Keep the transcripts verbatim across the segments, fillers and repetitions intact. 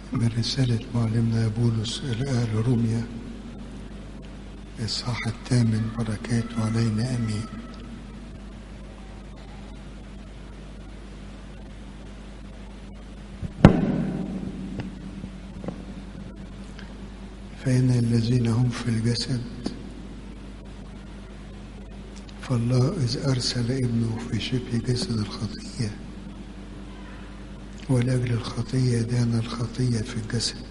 من رسالة معلمنا بولس إلى أهل روميا الإصحاح الثامن، بركاته علينا آمين. فإن الذين هم في الجسد فالله إذ أرسل ابنه في شبه جسد الخطية ولأجل الخطية دان الخطية في الجسد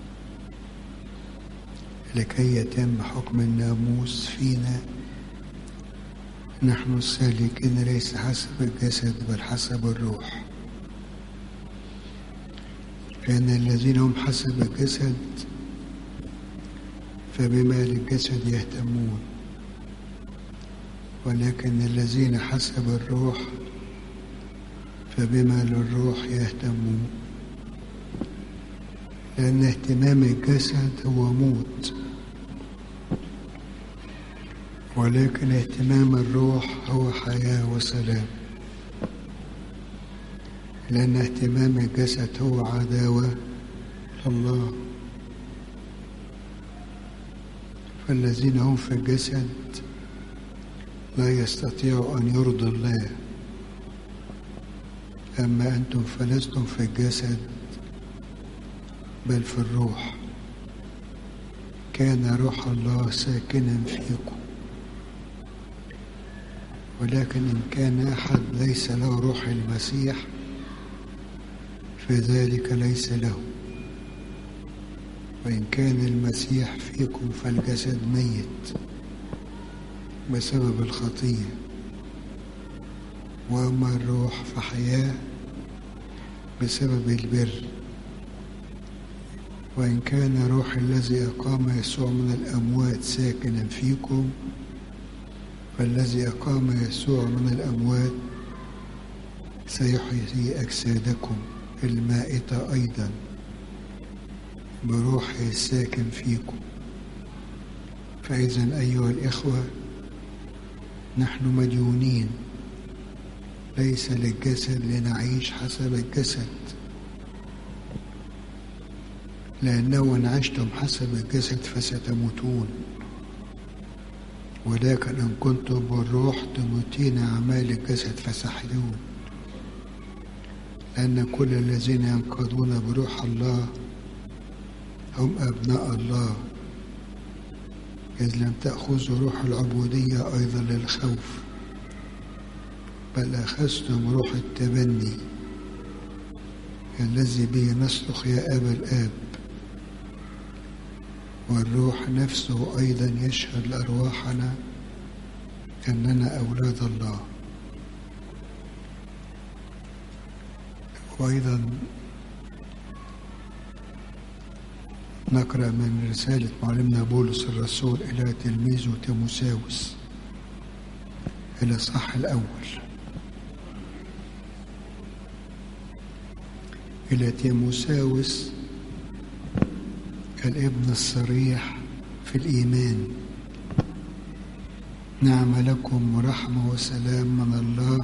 لكي يتم حكم الناموس فينا نحن السالكين ليس حسب الجسد بل حسب الروح. فإن الذين هم حسب الجسد فبما للجسد يهتمون، ولكن الذين حسب الروح فبما للروح يهتمون. لأن اهتمام الجسد هو موت، ولكن اهتمام الروح هو حياة وسلام. لأن اهتمام الجسد هو عداوة لله، فالذين هم في الجسد لا يستطيعوا أن يرضوا الله، أما أنتم فلستم في الجسد بل في الروح، كان روح الله ساكنا فيكم. ولكن إن كان أحد ليس له روح المسيح فذلك ليس له. وإن كان المسيح فيكم فالجسد ميت بسبب الخطية، وأما الروح فحياة بسبب البر. وإن كان روح الذي أقام يسوع من الأموات ساكنا فيكم فالذي أقام يسوع من الأموات سيحيي أجسادكم المائتة أيضا بروحه الساكن فيكم. فإذا أيها الإخوة نحن مديونين ليس للجسد لنعيش حسب الجسد، لأنه إن عشتم حسب الجسد فستموتون، ولكن إن كنتم بالروح تموتين أعمال الجسد فستحيون. لأن كل الذين ينقضون بروح الله هم أبناء الله، إذ لم تأخذوا روح العبودية أيضا للخوف بل أخذتم روح التبني الذي به نصرخ يا أبا الآب. والروح نفسه أيضا يشهد لأرواحنا أننا أولاد الله. وأيضا نقرأ من رسالة معلمنا بولس الرسول إلى تلميذه تيموثاوس إلى الإصحاح الأول. إلى تيموثاوس الابن الصريح في الإيمان، نعم لكم ورحمة وسلام من الله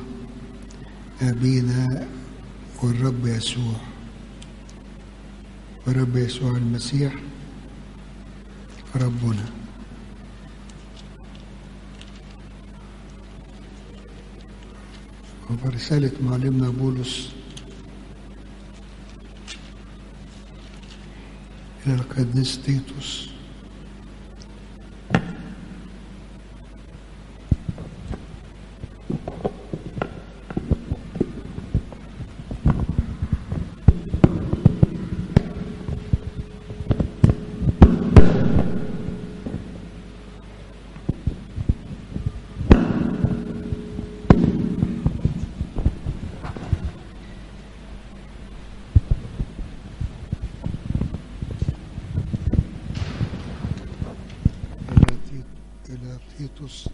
أبينا والرب يسوع ورب يسوع المسيح ربنا. وبرسالة معلمنا بولس إلى القديس تيتوس إلى تيتوس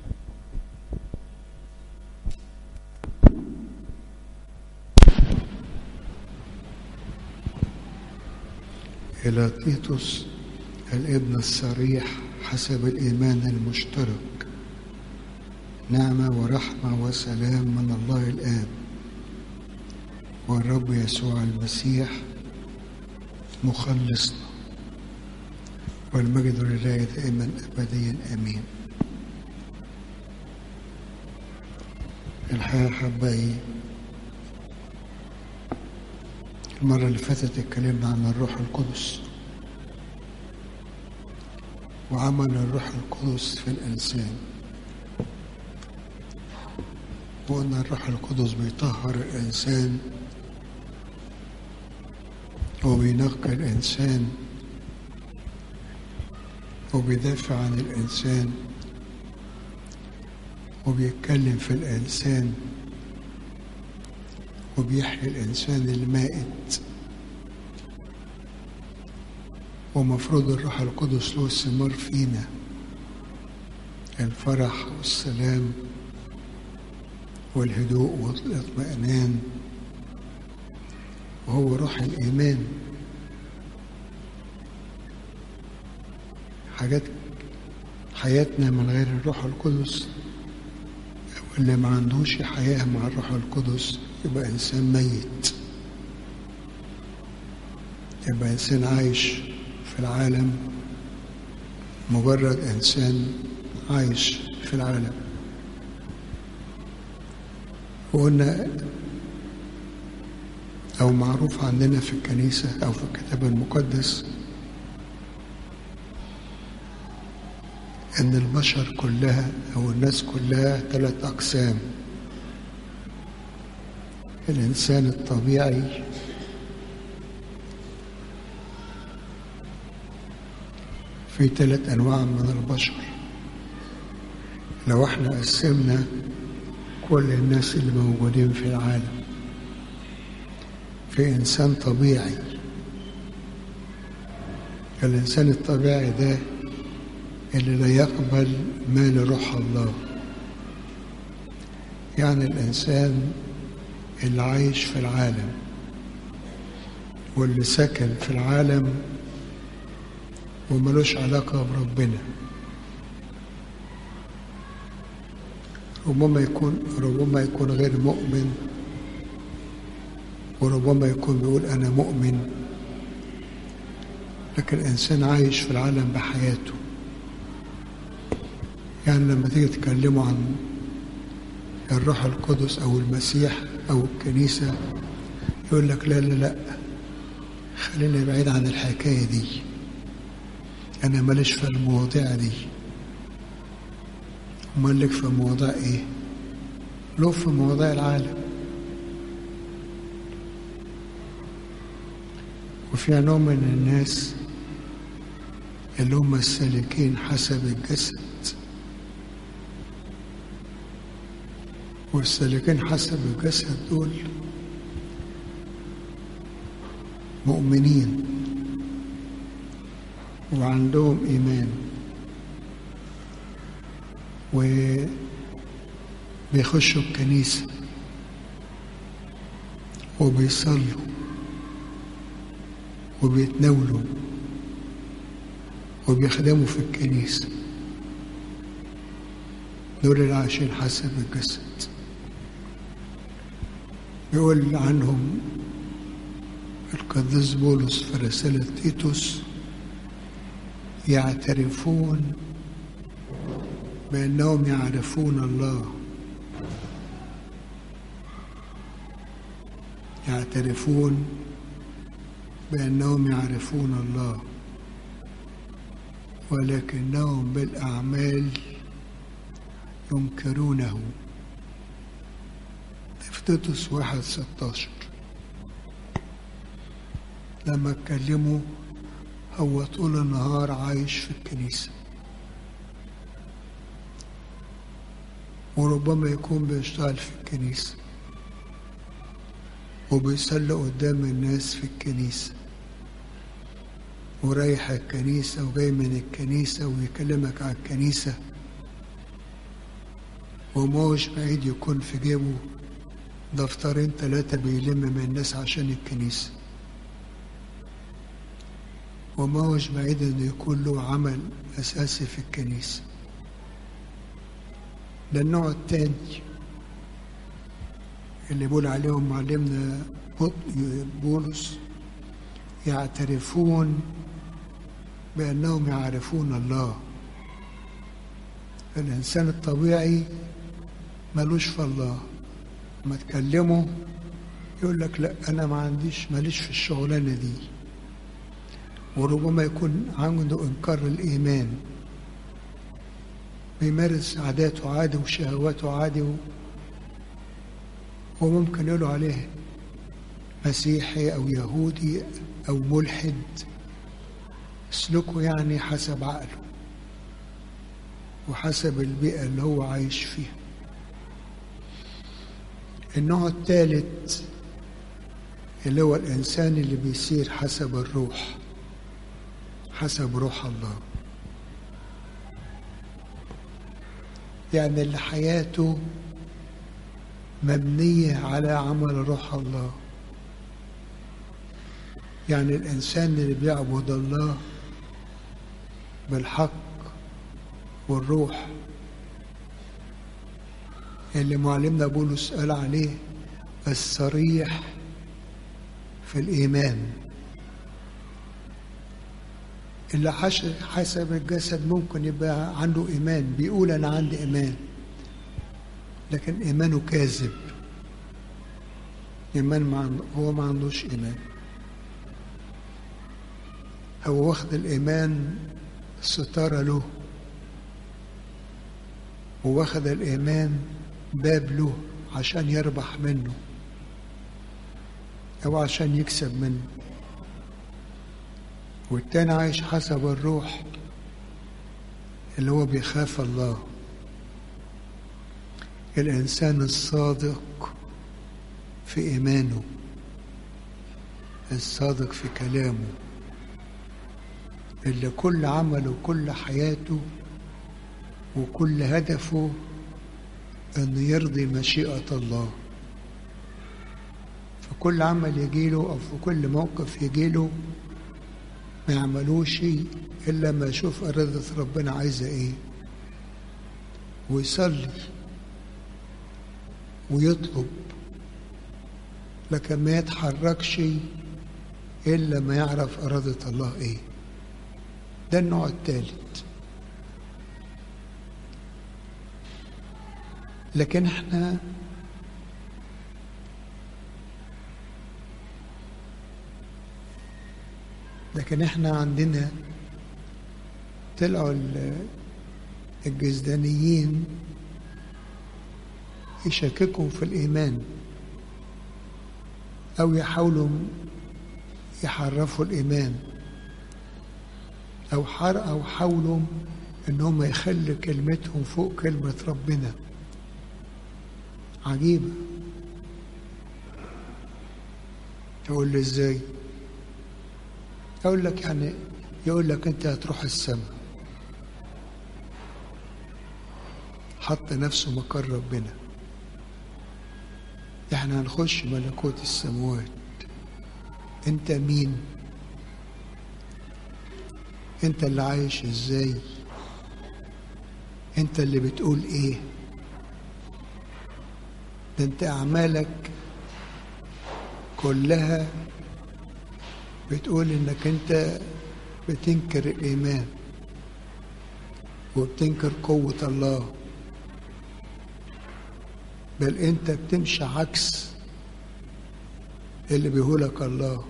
إلى تيتوس الابن الصريح حسب الإيمان المشترك، نعمة ورحمة وسلام من الله الآب والرب يسوع المسيح مخلصنا، والمجد لله دائما أبديا آمين. الحقيقة أحبائي، المرة اللي فاتت اتكلمنا عن الروح القدس وعمل الروح القدس في الإنسان، وقلنا الروح القدس بيطهر الإنسان وبينقي الإنسان وبيدافع عن الإنسان وبيتكلم في الإنسان وبيحيي الإنسان المائت. ومفروض الروح القدس له ثمار فينا، الفرح والسلام والهدوء والاطمئنان، وهو روح الإيمان. حاجات حياتنا من غير الروح القدس، واللي ما عندوش حياة مع الروح القدس يبقى إنسان ميت، يبقى إنسان عايش في العالم، مجرد إنسان عايش في العالم. وقلنا أو معروف عندنا في الكنيسة أو في الكتاب المقدس إن البشر كلها أو الناس كلها ثلاث أقسام: الإنسان الطبيعي، في ثلاث أنواع من البشر. لو احنا قسمنا كل الناس اللي موجودين في العالم في إنسان طبيعي، الإنسان الطبيعي ده اللي لا يقبل ما لروح الله، يعني الإنسان اللي عايش في العالم واللي سكن في العالم وملوش علاقة بربنا. ربما يكون ربما يكون غير مؤمن، وربما يكون بيقول أنا مؤمن، لكن الإنسان عايش في العالم بحياته. يعني لما تيجي تكلموا عن الروح القدس أو المسيح أو الكنيسة يقول لك لا لا لا خلينا بعيد عن الحكاية دي، أنا ماليش في المواضيع دي. أمال لك في مواضيع إيه؟ له في مواضيع العالم. وفي نوع من الناس اللي هم السالكين حسب الجسد، والسالكين حسب الجسد دول مؤمنين وعندهم إيمان وبيخشوا الكنيسة وبيصلوا وبيتناولوا وبيخدموا في الكنيسة. دول اللي عايشين حسب الجسد. يقول عنهم القديس بولس في رسالة تيتوس: يعترفون بأنهم يعرفون الله. يعترفون بأنهم يعرفون الله ولكنهم بالأعمال ينكرونه. في تيتوس واحد ستاشر لما اتكلموا هو طول النهار عايش في الكنيسة، وربما يكون بيشتغل في الكنيسة وبيصلي قدام الناس في الكنيسة ورايح الكنيسة وجاي من الكنيسة ويكلمك على الكنيسة، وماهوش بعيد يكون في جيبه دفترين ثلاثة بيلم من الناس عشان الكنيسة، وماهوش بعيد انه يكون له عمل اساسي في الكنيسة. ده النوع التاني اللي بيقول عليهم معلمنا بولس: يعترفون بأنهم يعرفون الله. الإنسان الطبيعي ملوش في الله، ما تكلمه يقول لك لا أنا ما عنديش ماليش في الشغلانة دي، وربما يكون عنده إنكار الإيمان، بيمارس عاداته عادي وشهواته عادي، وممكن يقولوا عليه مسيحي أو يهودي أو ملحد، سلوكه يعني حسب عقله وحسب البيئة اللي هو عايش فيها. النوع الثالث اللي هو الإنسان اللي بيسير حسب الروح، حسب روح الله، يعني اللي حياته مبنية على عمل روح الله. يعني الإنسان اللي بيعبد الله بالحق والروح، اللي معلمنا بولس قال عليه الصريح في الإيمان، اللي حسب الجسد ممكن يبقى عنده إيمان، بيقول أنا عندي إيمان، لكن إيمانه كاذب، إيمان ما عنده، هو ما عندوش إيمان، هو واخد الإيمان ستارة له، وواخد الإيمان باب له عشان يربح منه أو عشان يكسب منه. والتاني عايش حسب الروح اللي هو بيخاف الله، الإنسان الصادق في إيمانه، الصادق في كلامه، اللي كل عمله وكل حياته وكل هدفه أن يرضي مشيئة الله. في كل عمل يجيله أو في كل موقف يجيله ما يعملوش إلا ما يشوف إرادة ربنا عايزة إيه، ويصلي ويطلب، لكن ما يتحركش إلا ما يعرف إرادة الله إيه. ده النوع الثالث. لكن احنا لكن احنا عندنا طلعوا الجزدانيين يشككوا في الإيمان أو يحاولوا يحرفوا الإيمان أو حر أو حاولوا إنهم يخلوا كلمتهم فوق كلمة ربنا. عجيبة. تقول لي إزاي؟ أقول لك يعني يقول لك أنت هتروح السماء، حط نفسه مكان ربنا، احنا هنخش ملكوت السماوات. انت مين؟ انت اللي عايش ازاي؟ انت اللي بتقول ايه؟ ده انت اعمالك كلها بتقول انك انت بتنكر الايمان وبتنكر قوة الله، بل انت بتمشي عكس اللي بيقولك الله.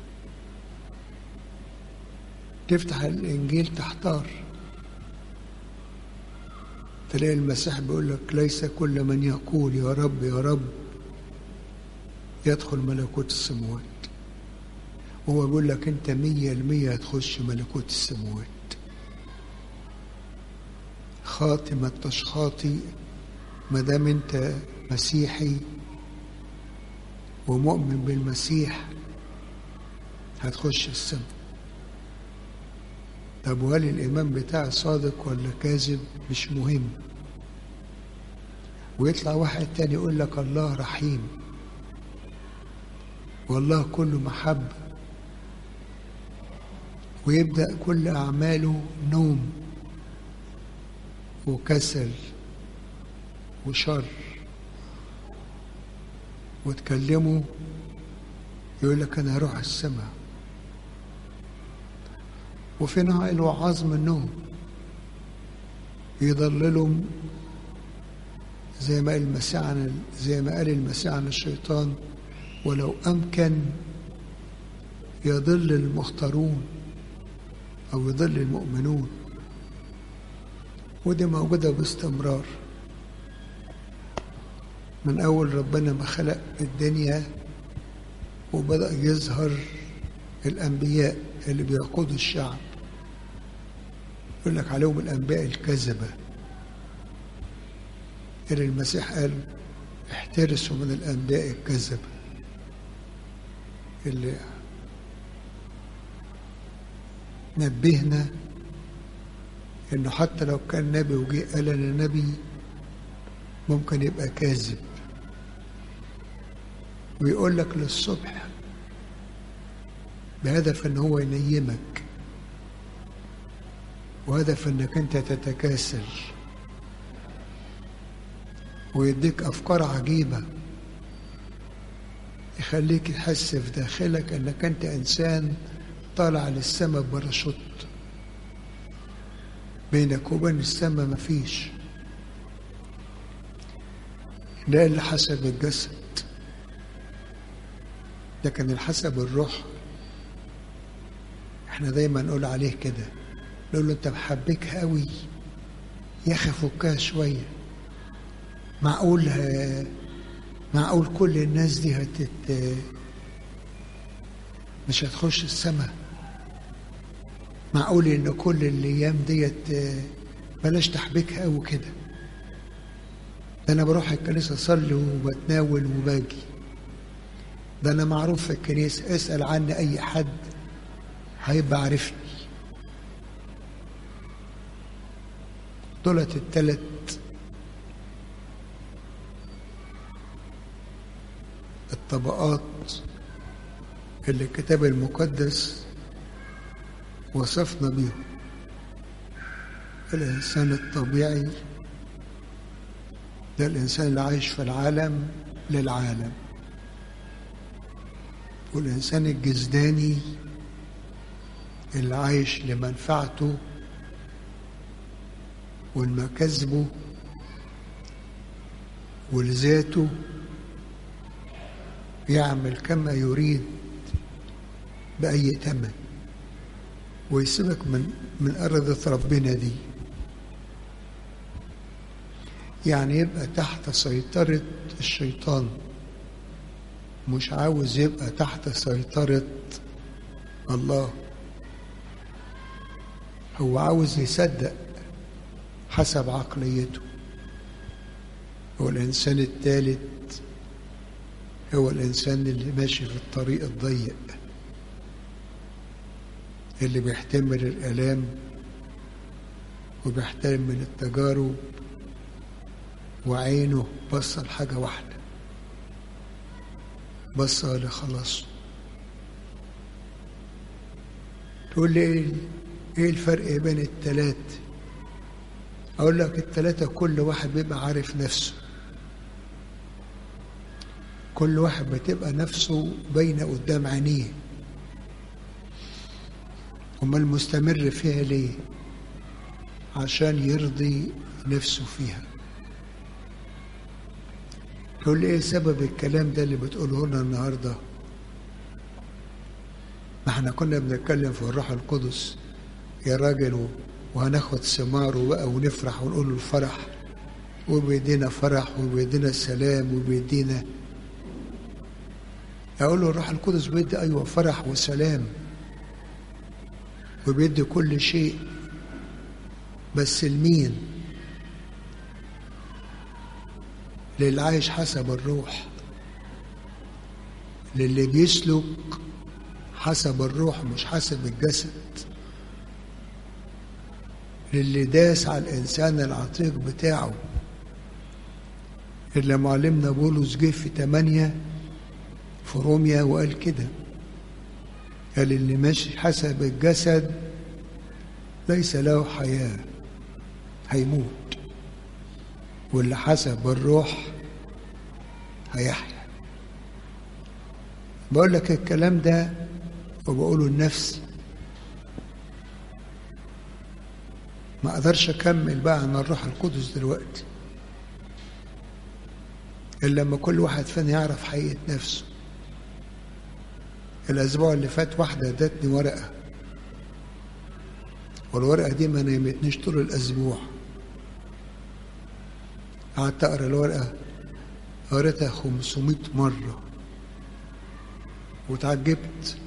تفتح الانجيل تحتار، تلاقي المسيح بيقول لك ليس كل من يقول يا رب يا رب يدخل ملكوت السماوات، وهو بيقول لك انت مية المية هتخش ملكوت السماوات. خاطي ما انتش خاطي، ما دام انت مسيحي ومؤمن بالمسيح هتخش السماء. طب وهل الإيمان بتاعي صادق ولا كاذب؟ مش مهم. ويطلع واحد تاني يقول لك الله رحيم والله كله محبة، ويبدأ كل أعماله نوم وكسل وشر، وتكلمه يقول لك أنا هروح السماء. وفي نوع الوعاظ منهم يضللهم زي ما قال المسيح عن زي ما قال المسيح عن الشيطان: ولو أمكن يضل المختارون أو يضل المؤمنون. ودي موجودة باستمرار من أول ربنا ما خلق الدنيا، وبدأ يظهر الأنبياء اللي بيقودوا الشعب، يقول لك عليهم الأنبياء الكذبة، اللي المسيح قال احترسوا من الأنبياء الكذبة، اللي نبهنا إنه حتى لو كان نبي وجي قال أنا نبي ممكن يبقى كاذب، ويقول لك للصبح بهدف إن هو ينيمك، وهدف إنك أنت تتكاسل، ويديك أفكار عجيبة يخليك تحس في داخلك إنك أنت إنسان طالع للسماء بباراشوت، بينك وبين السماء مفيش. ده اللي حسب الجسد، لكن اللي حسب الروح احنا دايما نقول عليه كده، نقول له انت محبكها قوي يا اخي فكها شويه. معقول معقول كل الناس دي هتت مش هتخش السماء؟ معقول ان كل الايام ديت بلاش تحبكها قوي كده؟ ده انا بروح الكنيسه اصلي وبتناول وباجي، ده انا معروف في الكنيسه، اسال عني اي حد هيبقى عارفني. دولت الثلاث الطبقات اللي الكتاب المقدس وصفنا بيهم: الإنسان الطبيعي، ده الإنسان اللي عايش في العالم للعالم، والإنسان الجسداني اللي عايش لمنفعته والمكاسبه ولذاته، يعمل كما يريد بأي ثمن، ويسيبك من من أرضة ربنا دي، يعني يبقى تحت سيطرة الشيطان، مش عاوز يبقى تحت سيطرة الله، هو عاوز يصدق حسب عقليته. هو الإنسان الثالث هو الإنسان اللي ماشي في الطريق الضيق، اللي بيحتمل الآلام وبيحتمل التجارب، وعينه بصة لحاجة واحدة، بصة لخلاصه. تقول لي ايه ايه الفرق بين التلات؟ اقول لك التلاتة كل واحد بيبقى عارف نفسه، كل واحد بتبقى نفسه باينة قدام عينيه، أمال المستمر فيها ليه؟ عشان يرضي نفسه فيها. تقول لي ايه سبب الكلام ده اللي بتقوله لنا النهارده؟ ما احنا كنا بنتكلم في الروح القدس يا راجل، وهناخد ثماره بقى ونفرح ونقول له الفرح، وبيدينا فرح وبيدينا سلام وبيدينا. اقول له الروح القدس بيدي ايوه فرح وسلام وبيدي كل شيء، بس لمين؟ للي عايش حسب الروح، للي بيسلك حسب الروح مش حسب الجسد، للي داس على الإنسان العتيق بتاعه، اللي معلمنا بولس جه في تمانية في روميا وقال كده، قال اللي ماشي حسب الجسد ليس له حياة، هيموت، واللي حسب الروح هيحيا. بقول لك الكلام ده وبقوله لنفسي، ما اقدرش اكمل بقى عن الروح القدس دلوقتي الا لما كل واحد فينا يعرف حقيقة نفسه. الاسبوع اللي فات واحدة ادتني ورقة، والورقة دي ما نيمتنيش طول الاسبوع. قعدت اقرا الورقة، قريتها خمسمائة مرة وتعجبت.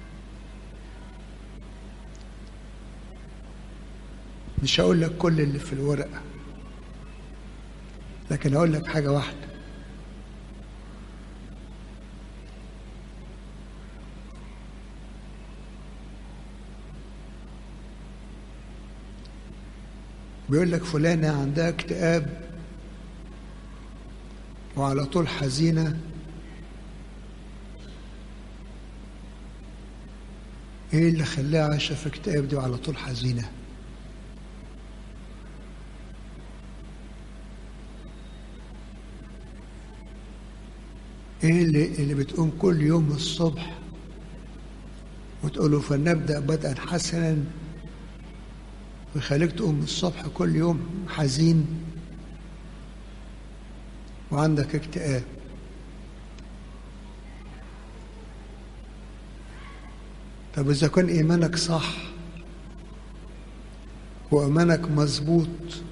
مش هقول لك كل اللي في الورقة، لكن هقول لك حاجة واحدة. بيقول لك فلانة عندها اكتئاب وعلى طول حزينة. ايه اللي خلاها عايشة في اكتئاب دي وعلى طول حزينة؟ ايه اللي, اللي بتقوم كل يوم الصبح وتقوله فلنبدأ بدءا حسنا ويخليك تقوم الصبح كل يوم حزين وعندك اكتئاب؟ طب إذا كان إيمانك صح وإيمانك مظبوط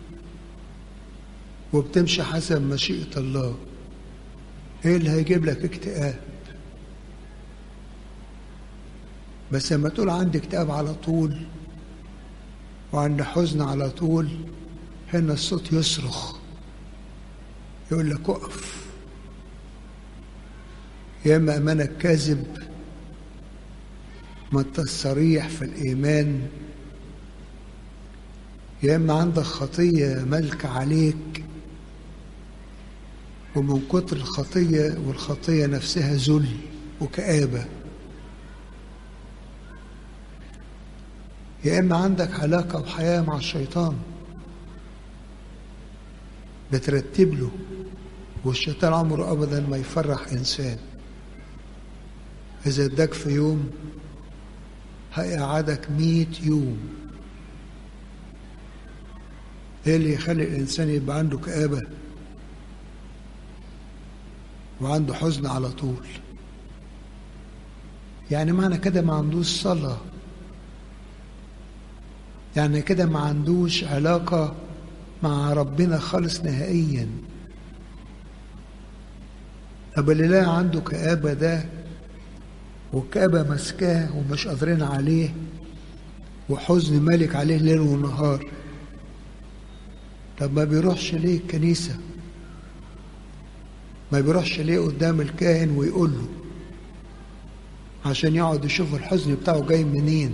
وبتمشي حسب مشيئة الله، إيه اللي هيجيب لك اكتئاب؟ بس لما تقول عندي اكتئاب على طول وعندي حزن على طول، هنا الصوت يصرخ يقول لك اقف. يا اما ايمانك كاذب، ما انت صريح في الايمان، يا اما عندك خطيه مالكه عليك ومن كتر الخطيه والخطيه نفسها ذل وكآبه، يا اما عندك علاقه وحياه مع الشيطان بترتب له، والشيطان عمره ابدا ما يفرح انسان. اذا اداك في يوم هيقعدك مية يوم. ايه اللي يخلي الانسان يبقى عنده كآبة وعنده حزن على طول؟ يعني معنى كده ما عندوش صلاة، يعني كده ما عندوش علاقة مع ربنا خالص نهائيا. طب اللي لا عنده كآبة ده والكآبة مسكاه ومش قادرين عليه وحزن مالك عليه ليل ونهار، طب ما بيروحش ليه الكنيسة؟ ما بيروحش ليه قدام الكاهن ويقول له عشان يقعد يشوف الحزن بتاعه جاي منين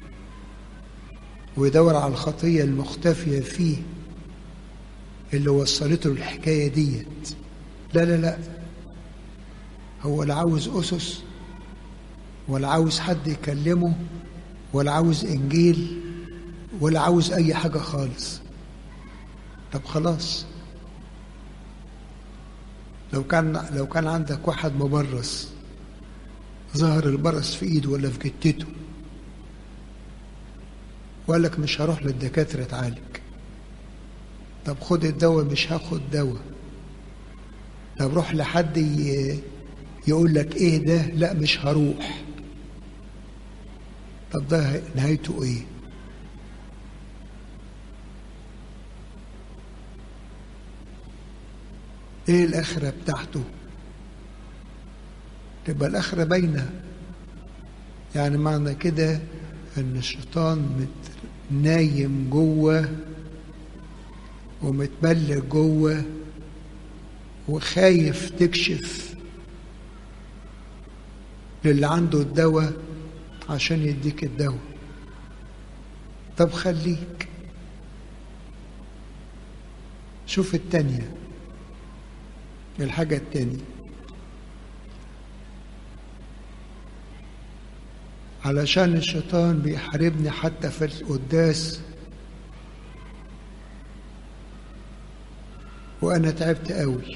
ويدور على الخطية المختفية فيه اللي وصلته للحكاية ديت؟ لا لا لا، هو لا عاوز أسس ولا عاوز حد يكلمه ولا عاوز إنجيل ولا عاوز أي حاجة خالص. طب خلاص، لو كان لو كان عندك واحد مبرص ظهر البرص في ايده ولا في جتته وقال لك مش هروح للدكاترة اتعالج، طب خد الدواء مش هاخد دواء، طب روح لحد يقول لك ايه ده، لا مش هروح، طب ده نهايته ايه؟ ايه الاخرة بتاعته؟ تبقى الاخرة باينة. يعني معنى كده ان الشيطان نايم جوه ومتبلغ جوه وخايف تكشف للي عنده الدواء عشان يديك الدواء. طب خليك شوف التانية، الحاجة التانية، علشان الشيطان بيحاربني حتى في القداس وأنا تعبت قوي،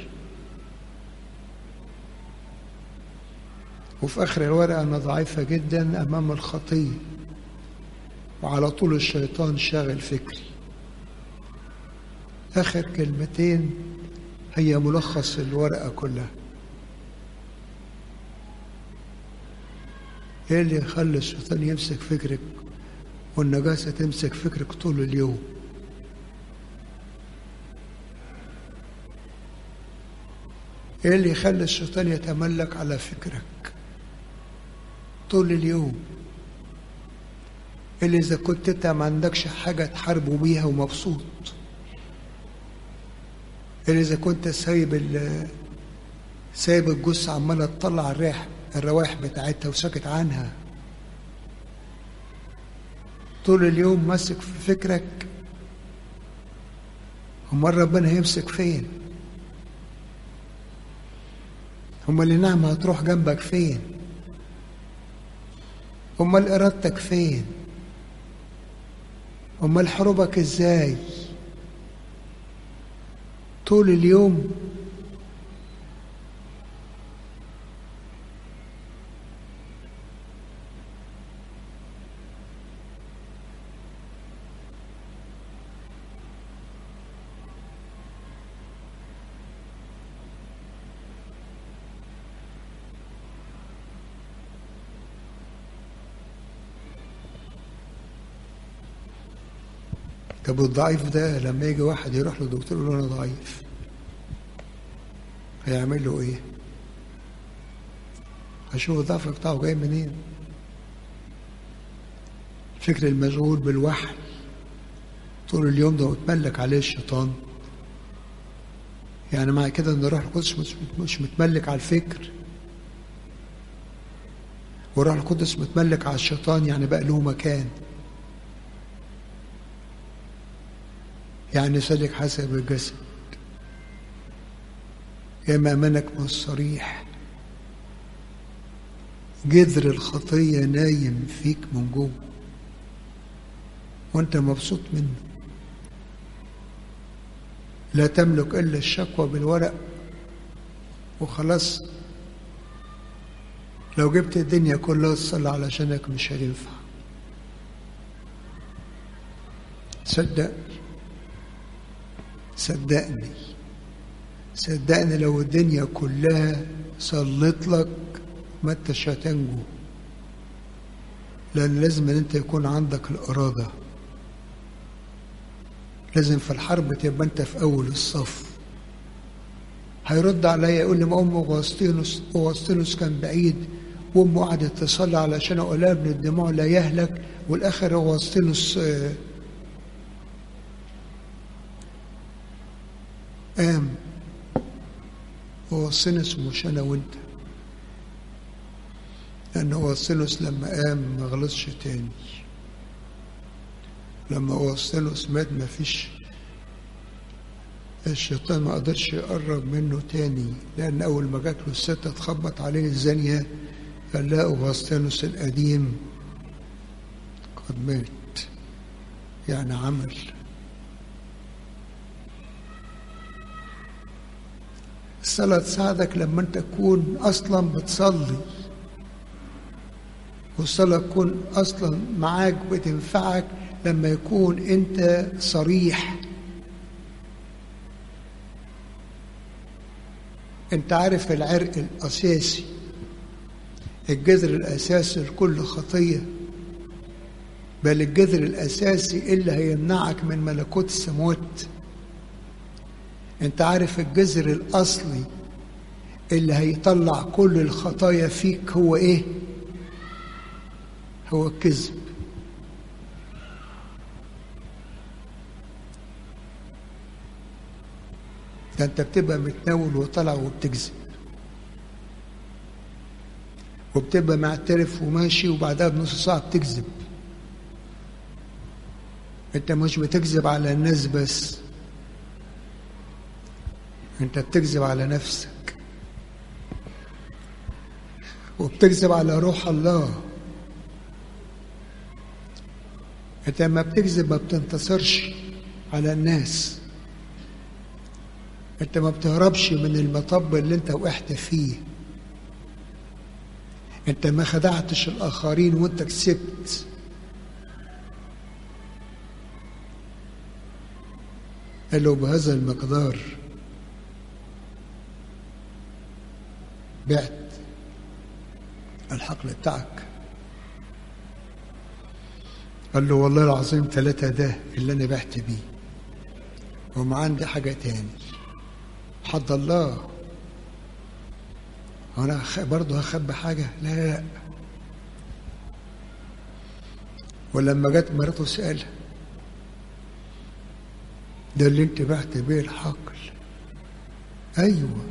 وفي آخر الورقة أنا ضعيفة جدا أمام الخطية وعلى طول الشيطان شاغل فكري. آخر كلمتين هي ملخص الورقة كلها. ايه اللي يخلي الشيطان يمسك فكرك والنجاسة تمسك فكرك طول اليوم؟ ايه اللي يخلي الشيطان يتملك على فكرك طول اليوم؟ اللي اذا كنت انت ما عندكش حاجة تحاربه بيها ومبسوط، اللي اذا كنت سايب سايب الجثة عمالة تطلع الريح الروائح بتاعتها وساكت عنها طول اليوم ماسك في فكرك، امال ربنا هيمسك فين؟ امال النعمة هتروح جنبك فين؟ امال ارادتك فين؟ امال حروبك ازاي طول اليوم؟ طب الضعيف ده لما يجي واحد يروح للدكتور يقول له انا ضعيف، هيعمل له ايه؟ هشوف الضعف بتاعه جاي منين. الفكر المشغول بالوحي طول اليوم ده وتملك عليه الشيطان، يعني مع كده ان الروح القدس مش متملك على الفكر، والروح القدس متملك على الشيطان، يعني بقى له مكان، يعني سلك حسب الجسد. يا مأمنك من الصريح جذر الخطية نايم فيك من جوه وانت مبسوط منه، لا تملك إلا الشكوى بالورق وخلاص. لو جبت الدنيا كلها تصلي علشانك مش هينفع. صدقني صدقني صدقني لو الدنيا كلها صلت لك ما انتش هتنجو، لأن لازم ان انت يكون عندك الإرادة. لازم في الحرب تبقى انت في أول الصف. هيرد عليا يقول لي ما أم أغسطينوس أغسطينوس كان بعيد وأمه قعدت تصلي علشان أقولها ابن الدموع لا يهلك، والآخر أغسطينوس قام. أغسطينوس مش أنا وأنت، لأن أغسطينوس لما قام ما غلطش تاني. لما أغسطينوس مات ما فيش الشيطان ما قدرش يقرب منه تاني، لأن أول ما جات له الست تخبط عليه الزانية قال لا أغسطينوس القديم قد مات، يعني عمل. الصلاة تساعدك لما أنت تكون أصلا بتصلي، والصلاة تكون أصلا معاك بتنفعك لما يكون أنت صريح. أنت عارف العرق الأساسي، الجذر الأساسي لكل خطية، بل الجذر الأساسي اللي هيمنعك من ملكوت السماوات. أنت عارف الجذر الأصلي اللي هيطلع كل الخطايا فيك هو إيه؟ هو الكذب. ده أنت بتبقى متناول وطلع وبتكذب، وبتبقى معترف وماشي وبعدها بنص ساعة بتكذب. أنت مش بتكذب على الناس بس، أنت بتكذب على نفسك وبتكذب على روح الله. أنت لما بتكذب ما بتنتصرش على الناس، أنت ما بتهربش من المطب اللي أنت وقعت فيه، أنت ما خدعتش الآخرين وأنت كسبت. قال له بهذا المقدار بعت الحقل بتاعك؟ قال له والله العظيم ثلاثة ده اللي أنا بعت بيه، وما عندي حاجة تاني. حد الله، أنا برضه هخبي حاجة؟ لا لا لا. ولما جت مرته سألها ده اللي انت بعت بيه الحقل؟ ايوه،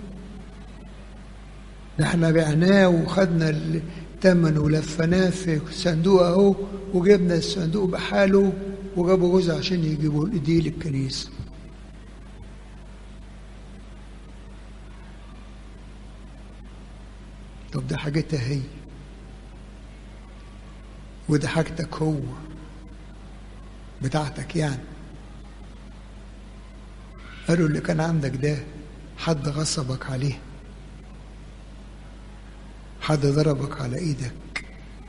ده احنا بعناه وخدنا الثمن ولفناه في صندوق اهو، وجبنا الصندوق بحاله وجابوا جوزها عشان يجيبوا ايديه للكنيسه. طب ده حاجتها هي وده حاجتك هو بتاعتك يعني. قالوا اللي كان عندك ده حد غصبك عليه؟ حد ضربك على ايدك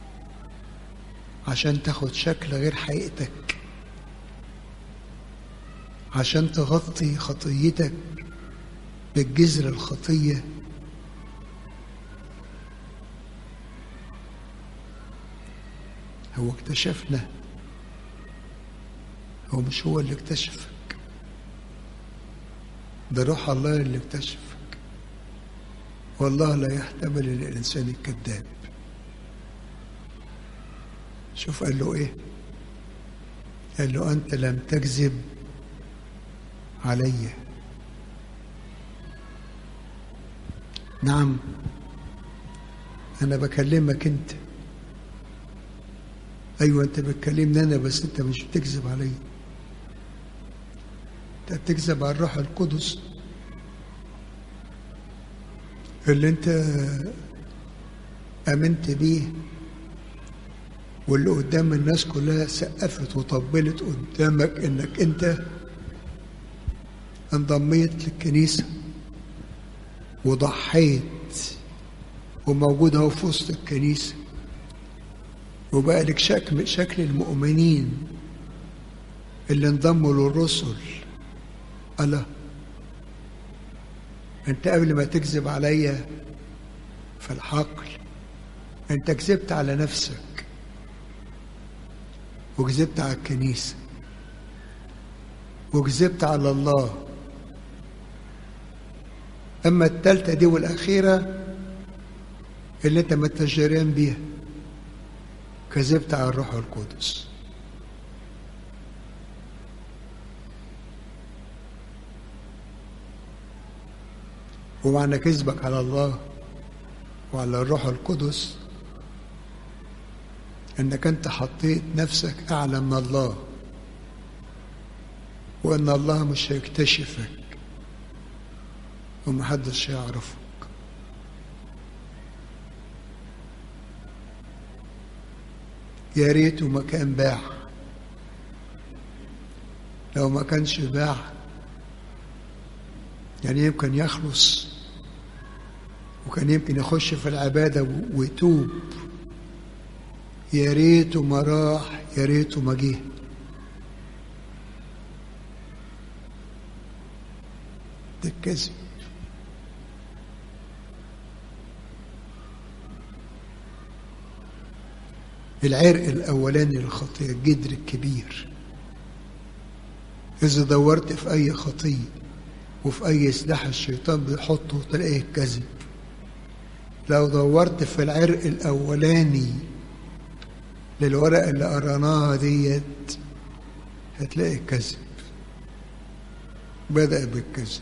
عشان تاخد شكل غير حقيقتك، عشان تغطي خطيتك بالجذر الخطية؟ هو اكتشفنا، هو مش هو اللي اكتشفك، ده روح الله اللي اكتشفك. والله لا يحتمل الإنسان الكذاب. شوف قال له ايه؟ قال له أنت لم تكذب علي. نعم أنا بكلمك أنت. أيوة أنت بتكلمني أنا، بس أنت مش بتكذب علي، أنت بتكذب على الروح القدس اللي أنت آمنت بيه، واللي قدام الناس كلها سقفت وطبلت قدامك إنك أنت انضميت للكنيسة وضحيت وموجود اهو في وسط الكنيسة، وبقى لك شكل شكل المؤمنين اللي انضموا للرسل. الله، انت قبل ما تكذب عليا في الحقل انت كذبت على نفسك وكذبت على الكنيسة وكذبت على الله. اما التالتة دي والاخيرة اللي انت متجرين بيها كذبت على الروح القدس. ومعنى كذبك على الله وعلى الروح القدس انك انت حطيت نفسك اعلى من الله، وان الله مش هيكتشفك ومحدش هيعرفك. يا ريته ما كان باع. لو ما كانش باع يعني يمكن يخلص، وكان يمكن يخش في العبادة ويتوب. يا ريته ما راح، يا ريته ما جه. ده الكذب. العرق الأولاني للخطية الجدر الكبير. إذا دورت في أي خطية وفي أي سلاح الشيطان بيحطه تلاقيه الكذب. لو دورت في العرق الأولاني للورقة اللي قرناها ديت هتلاقي الكذب. بدأ بالكذب.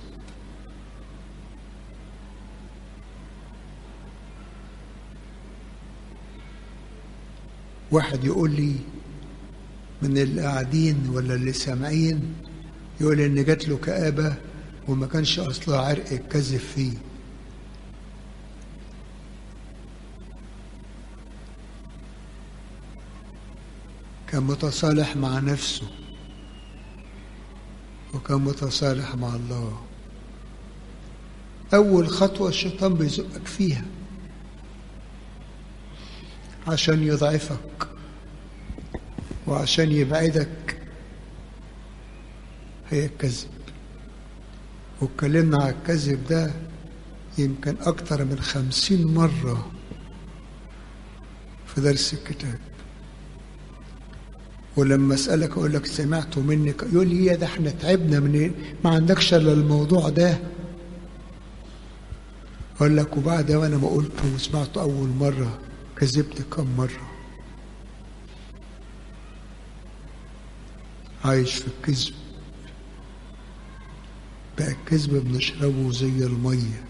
واحد يقول لي من اللي قاعدين ولا اللي سامعين، يقول لي ان جات له كآبة وما كانش اصلها عرق الكذب فيه. كان متصالح مع نفسه وكان متصالح مع الله. اول خطوة الشيطان بيزقك فيها عشان يضعفك وعشان يبعدك هي الكذب. واتكلمنا على الكذب ده يمكن أكتر من خمسين مرة في درس الكتاب. ولما أسألك أقول لك سمعته منك، يقول لي يا ده احنا تعبنا منين، ما عندكش إلا الموضوع ده. أقول لك وبعد وأنا ما قلته وسمعته أول مرة كذبت كم مرة؟ عايش في الكذب. بقى الكذب بنشربه زي المية.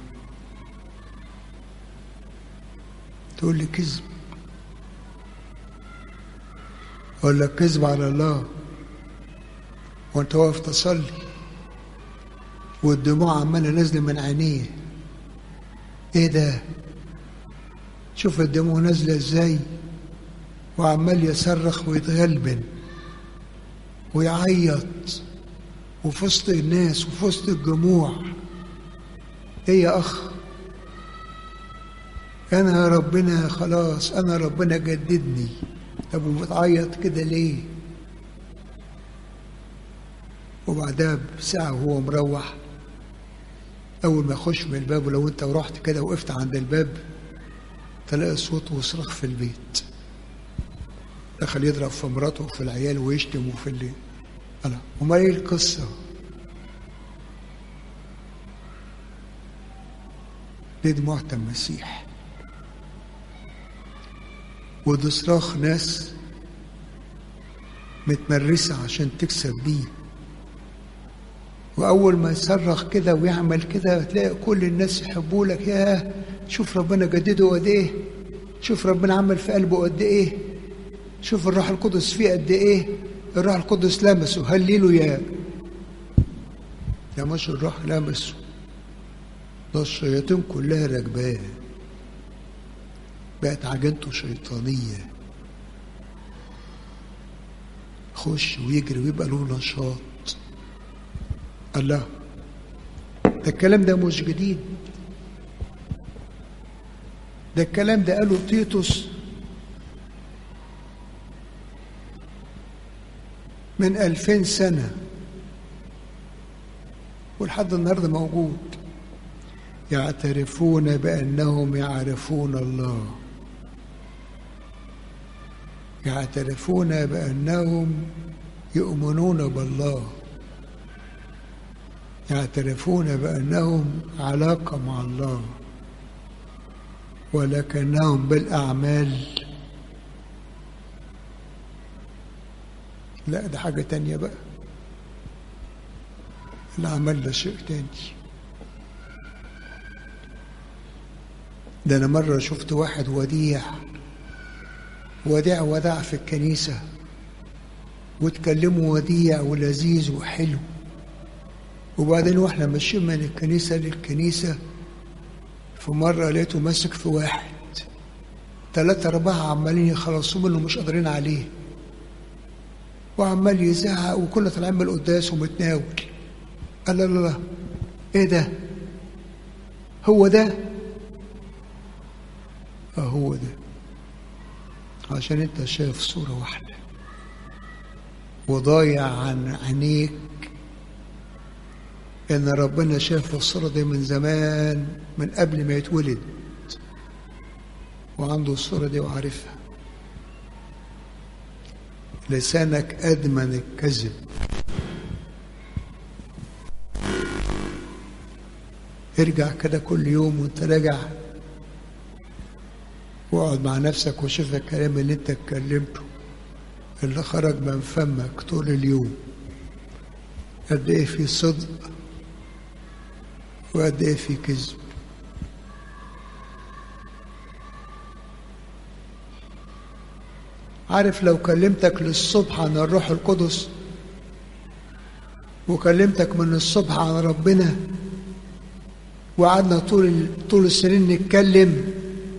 تقول لي كذب، أقول لك كذب على الله وأنت واقف تصلي والدموع عمالة نازلة من عينيه. إيه ده؟ شوف الدموع نازلة إزاي، وعمال يصرخ ويتغلبن ويعيط وفي وسط الناس وفي وسط الجموع. إيه يا أخ؟ أنا ربنا خلاص، أنا ربنا جددني. طب وبتعيط كده ليه؟ وبعدها بساعة وهو مروح، أول ما يخش من الباب، ولو أنت ورحت كده وقفت عند الباب تلاقي صوت وصراخ في البيت. دخل يضرب في مراته وفي العيال ويشتم وفي الليل. ألا وما إيه القصة؟ دي دموع المسيح، وده صراخ ناس متمرسة عشان تكسب بيه. وأول ما يصرخ كده ويعمل كده تلاقي كل الناس يحبوا لك. ياه شوف ربنا جدده قد إيه، شوف ربنا عمل في قلبه قد إيه، شوف الروح القدس فيه قد إيه، الروح القدس لمسه. هللوا يا يا مش الروح لمسه، ده الشياطين كلها راكباه، بقت عجنته شيطانية، خش ويجري ويبقى له نشاط. الله، ده الكلام ده مش جديد، ده الكلام ده قاله تيتوس من ألفين سنة ولحد النهارده موجود. يعترفون بأنهم يعرفون الله، يعترفون بأنهم يؤمنون بالله، يعترفون بأنهم علاقة مع الله، ولكنهم بالأعمال لا، ده حاجة تانية بقى. الأعمال ده شيء تاني. ده أنا مرة شفت واحد وديع وديع ودع في الكنيسة، واتكلموا وديع ولذيذ وحلو، وبعدين واحنا ماشيين من الكنيسة للكنيسة في مرة لقيته ماسك في واحد، ثلاثة أربعة عمالين يخلصوا منه مش قادرين عليه، وعمال يزعق وكله طالعين من القداس ومتناول. قال لا لا لا، ايه ده؟ هو ده؟ اه هو ده. عشان انت شايف صورة واحدة وضايع عن عينيك ان ربنا شاف الصورة دي من زمان، من قبل ما يتولد، وعنده الصورة دي وعارفها. لسانك أدمن الكذب. ارجع كده كل يوم وانت راجع واقعد مع نفسك وشوف الكلام اللي انت اتكلمته اللي خرج من فمك طول اليوم، قد ايه في صدق وقد ايه في كذب. عارف لو كلمتك للصبح عن الروح القدس وكلمتك من الصبح عن ربنا وقعدنا طول طول السنين نتكلم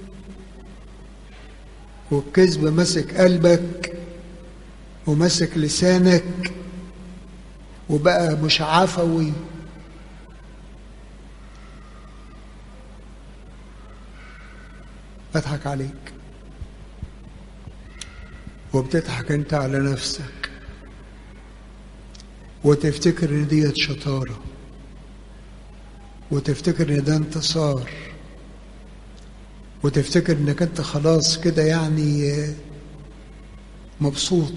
والكذب ماسك قلبك وماسك لسانك وبقى مش عفوي، بضحك عليك وبتضحك انت على نفسك وتفتكر ان ديت شطارة. وتفتكر ان ده انتصار، وتفتكر انك انت خلاص كده يعني مبسوط،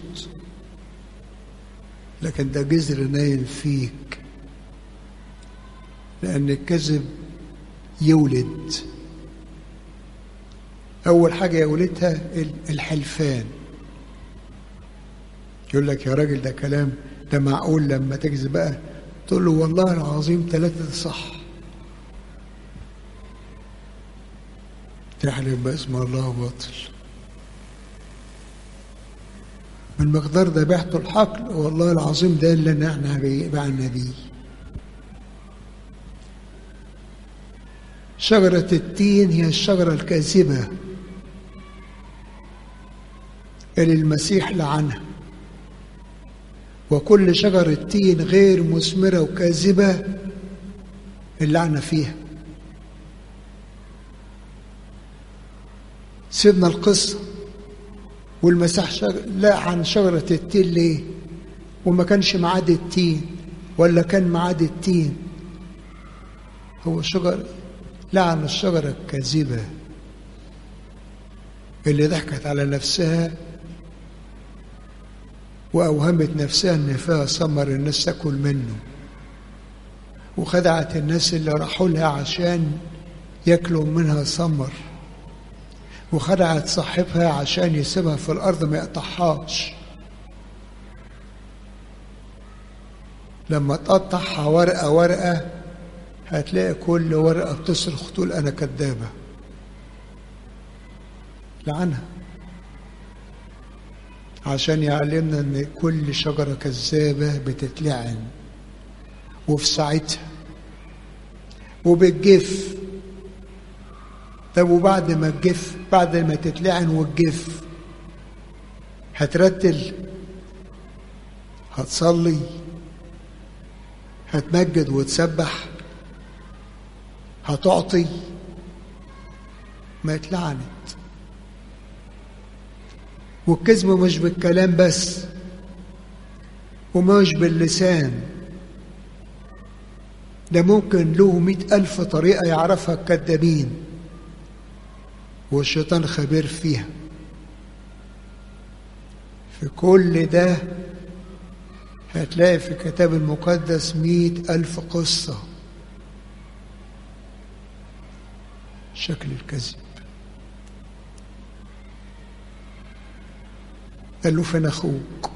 لكن ده جذر نايل فيك، لأن الكذب يولد. أول حاجة يولدها الحلفان. يقول لك يا راجل ده كلام، ده معقول لما تكذب بقى تقول له والله العظيم ثلاثة صح، تحلف باسم الله باطل. من مقدار ذبيحته الحقل والله العظيم ده اللي احنا بعنا بيه. شجرة التين هي الشجرة الكاذبة اللي المسيح لعنها، وكل شجرة تين غير مثمرة وكاذبة اللعنة فيها. سيبنا القصة، والمسيح شجر... لا عن شجرة التين ليه؟ وما كانش معاد التين ولا كان معاد التين؟ هو شجر لعن الشجرة الكاذبة اللي ضحكت على نفسها وأوهمت نفسها إن فيها ثمر الناس تاكل منه، وخدعت الناس اللي راحوا لها عشان ياكلوا منها ثمر، وخدعت صاحبها عشان يسيبها في الأرض ما يقطعهاش. لما تقطعها ورقة ورقة هتلاقي كل ورقة بتصرخ تقول أنا كدابة. لعنها عشان يعلمنا إن كل شجرة كذابة بتتلعن، وفي ساعتها وبتجف. طب وبعد ما تجف، بعد ما تتلعن وتجف، هترتل؟ هتصلي؟ هتمجد وتسبح؟ هتعطي؟ ما اتلعنت. والكذب مش بالكلام بس، ومش باللسان، ده ممكن له مئة ألف طريقة يعرفها الكذابين، والشيطان خبير فيها. في كل ده هتلاقي في الكتاب المقدس مئة ألف قصة شكل الكذب. قال له فين أخوك؟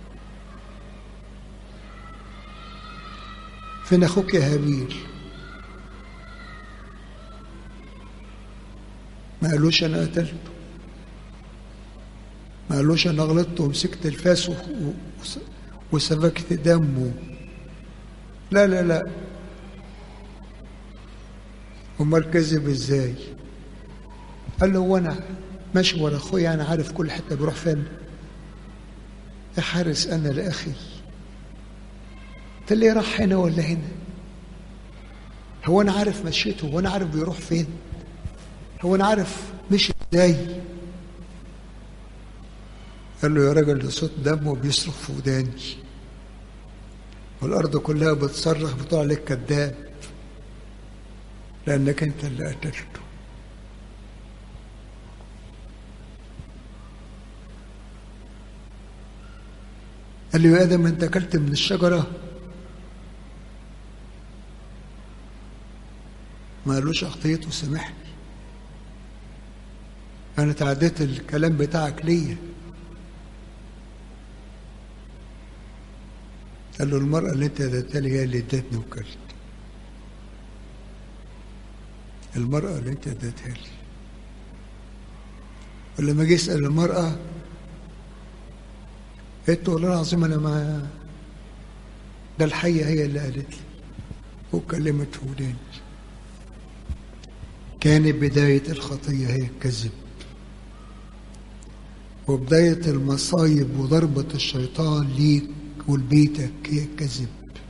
فين أخوك يا هابيل؟ ما قالوش أنا قتلته، ما قالوش أنا غلطت ومسكت الفاس وسفكت دمه. لا لا لا. أمال كذب إزاي؟ قال له هو أنا ماشي ورا أخويا، أنا عارف كل حتة بروح فين؟ أحرس أنا لأخي. أنت اللي راح هنا ولا هنا؟ هو أنا عارف مشيته؟ هو أنا عارف بيروح فين؟ هو أنا عارف مشي إزاي؟ قال له يا راجل ده صوت دمه بيصرخ في وداني، والأرض كلها بتصرخ بتقول عليك كذاب، لأنك أنت اللي قتلته. قال له يا آدم أنت أكلت من الشجرة؟ ما قالوش أخطيت وسامحني، أنا تعديت الكلام بتاعك ليا. قال له المرأة اللي أنت اديتها لي هي اللي ادتني وكلت. المرأة اللي أنت اديتها لي. ولما جه يسأل المرأة قلت له والله العظيم أنا ما ده الحية هي اللي قالت لي وكلمت في وداني. كانت بداية الخطية هي الكذب، وبداية المصايب وضربة الشيطان ليك ولبيتك هي الكذب.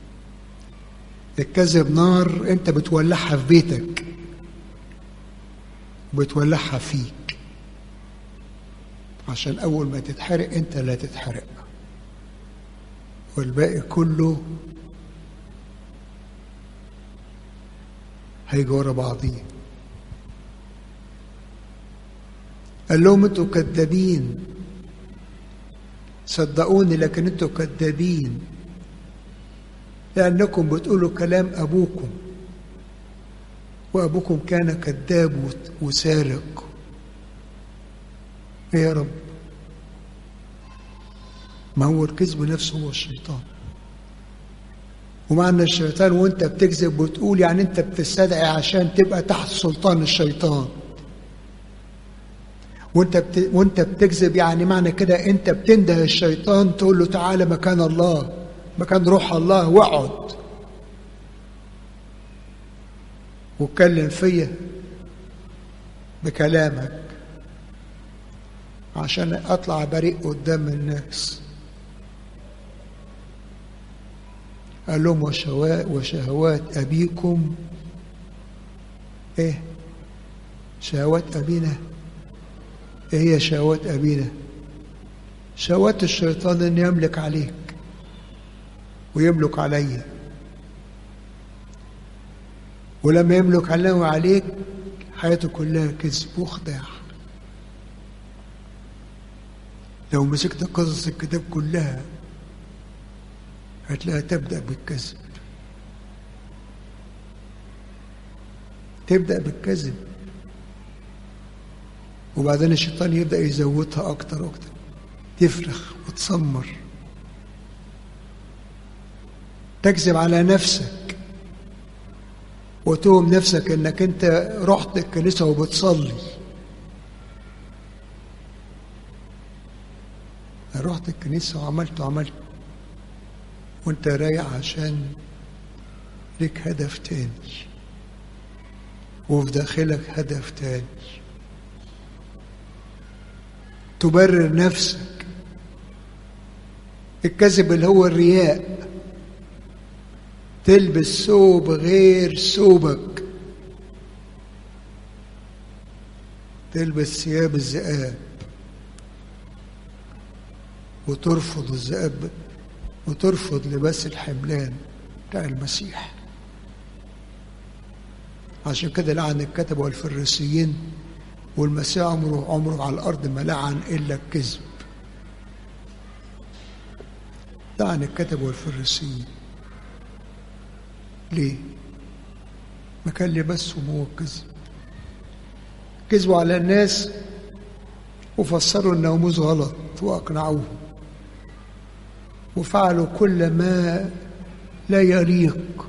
الكذب نار انت بتولعها في بيتك، بتولعها فيك، عشان اول ما تتحرق انت لا تتحرق، والباقي كله هيجي ورا بعضيه. قال لهم انتوا كذابين، صدقوني لكن انتوا كذابين، لأنكم بتقولوا كلام أبوكم، وأبوكم كان كذاب وسارق. إيه يا رب؟ ما هو الكذب نفسه هو الشيطان. ومعنى الشيطان وانت بتكذب وتقول يعني انت بتستدعي عشان تبقى تحت سلطان الشيطان. وانت بت... وانت بتكذب يعني معنى كده انت بتنده الشيطان تقول له تعالى مكان الله، مكان روح الله، واقعد واتكلم فيا بكلامك عشان اطلع بريء قدام الناس. قال لهم وشهوات وشهوات ابيكم ايه؟ شهوات ابينا. ايه هي شهوات ابينا؟ شهوات الشيطان ان يملك عليك ويملك عليا، ولما يملك علينا وعليك حياته كلها كذب وخداع. لو مسكت قصص الكتاب كلها هتلاقيها تبدأ بالكذب، تبدأ بالكذب، وبعدين الشيطان يبدأ يزودها أكتر وأكتر، تفرخ وتسمر. تكذب على نفسك وتوهم نفسك انك انت رحت الكنيسة وبتصلي. رحت الكنيسة وعملت وعملت وانت رايح عشان لك هدف تاني، وفي داخلك هدف تاني. تبرر نفسك. الكذب اللي هو الرياء، تلبس ثوب غير ثوبك، تلبس ثياب الذئاب وترفض الذئاب وترفض لباس الحملان بتاع المسيح. عشان كده لعن الكتبة والفريسيين، والمسيح عمره عمره على الأرض ما لعن إلا الكذب. لعن الكتبة والفريسيين. ليه؟ ما كان لباسهم هو الكذب. كذبوا على الناس وفسروا الناموس غلط وأقنعوهم، وفعلوا كل ما لا يليق،